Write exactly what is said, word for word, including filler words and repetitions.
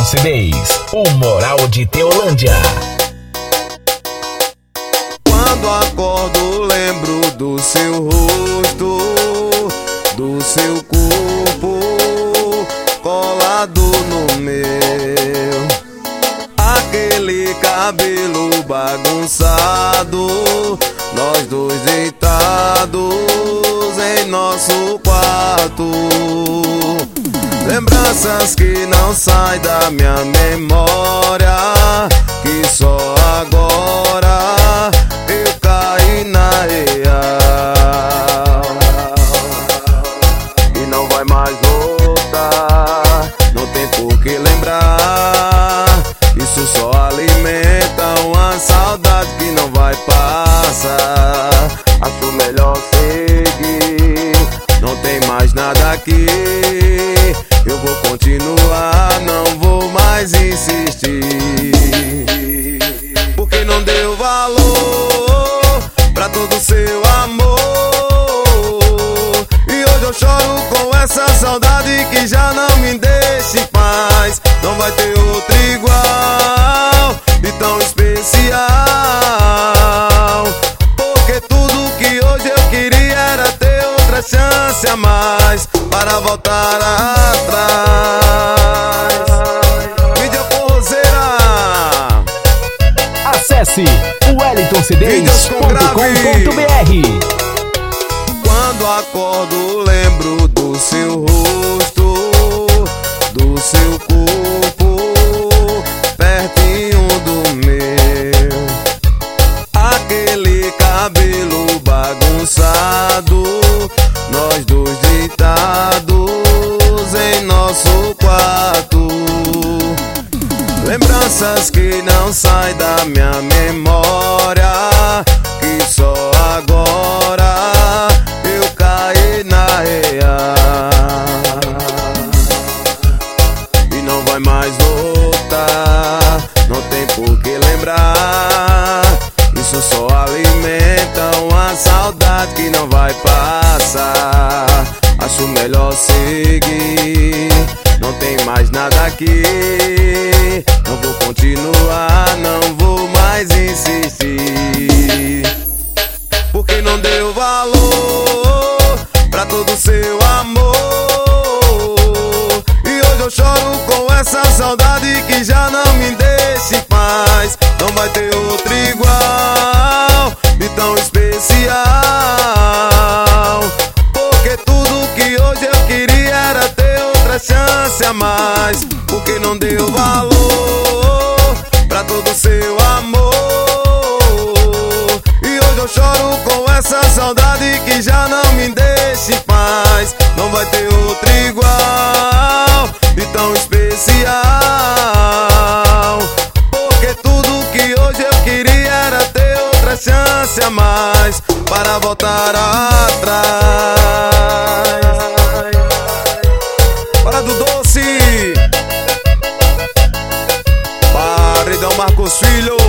C Ds, o Moral de Teolândia. Quando acordo lembro do seu rosto, do seu corpo colado no meu, aquele cabelo bagunçado, nós dois deitados em nosso quarto. Lembranças que não saem da minha memória, que só agora eu caí na real e não vai mais voltar. Não tem por que lembrar, isso só alimenta uma saudade que não vai passar. Acho melhor seguir, não tem mais nada aqui. Eu vou continuar, não vou mais insistir, porque não deu valor pra todo seu amor. E hoje eu choro com essa saudade que já não me deixa em paz. Não vai ter outro igual e tão especial, porque tudo que hoje eu queria era ter outra chance a mais para voltar atrás. Mídia Forrozeira. Acesse o wellington c ds ponto com ponto b r. Quando acordo lembro do seu rosto, do seu corpo pertinho do meu, aquele cabelo bagunçado, nós dois deitados em nosso quarto. Lembranças que não saem da minha memória, que só agora eu caí na real e não vai mais voltar. Não tem por que lembrar, isso só alimenta uma saudade que não vai passar. Acho melhor seguir, não tem mais nada aqui. Não vou continuar, não vou mais insistir, porque não deu valor pra todo seu amor. E hoje eu choro com essa saudade que já não me deixa em paz. Não vai ter outro igual e tão especial, porque tudo que hoje eu queria era ter outra chance a mais, porque não deu valor pra todo seu amor. E hoje eu choro com essa saudade que já não me deixa em paz. Não vai ter outro igual e tão especial, porque tudo que hoje eu queria era ter outra chance a mais para voltar atrás. Para do Doce, Paredão Marcos Filho.